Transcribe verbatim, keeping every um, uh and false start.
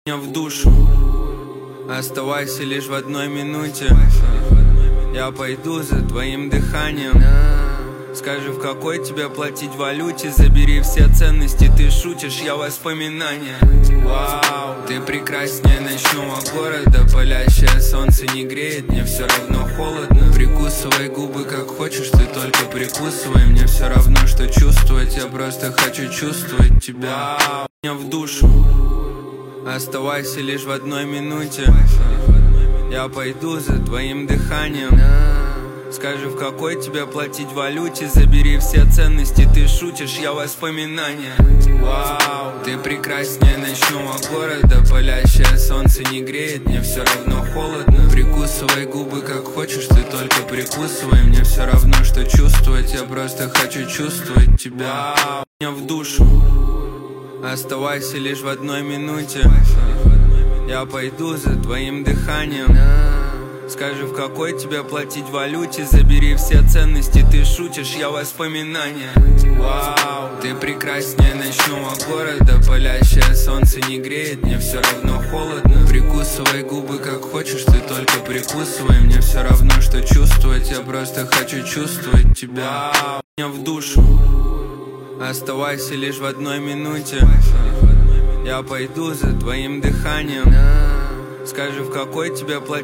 Меня в душу, оставайся лишь в одной минуте. Я пойду за твоим дыханием. Скажи, в какой тебе платить валюте. Забери все ценности, ты шутишь, я воспоминания. Вау, ты прекраснее ночного города. Палящее солнце не греет, мне все равно холодно. Прикусывай губы как хочешь, ты только прикусывай. Мне все равно, что чувствовать, я просто хочу чувствовать тебя. Вау, меня в душу, оставайся лишь в одной минуте. Я пойду за твоим дыханием. Скажи, в какой тебе платить валюте. Забери все ценности, ты шутишь, я воспоминания. Вау, ты прекраснее ночного города. Палящее солнце не греет, мне все равно холодно. Прикусывай губы как хочешь, ты только прикусывай. Мне все равно, что чувствовать, я просто хочу чувствовать тебя. Вау, меня в душу, оставайся лишь в одной минуте. Я пойду за твоим дыханием. Скажи, в какой тебе платить валюте. Забери все ценности, ты шутишь, я воспоминания. Вау, ты прекраснее ночного города. Палящее солнце не греет, мне все равно холодно. Прикусывай губы как хочешь, ты только прикусывай. Мне все равно, что чувствовать, я просто хочу чувствовать тебя. Вау, меня в душу, оставайся лишь в одной минуте. Я пойду за твоим дыханием. Скажи, в какой тебе платить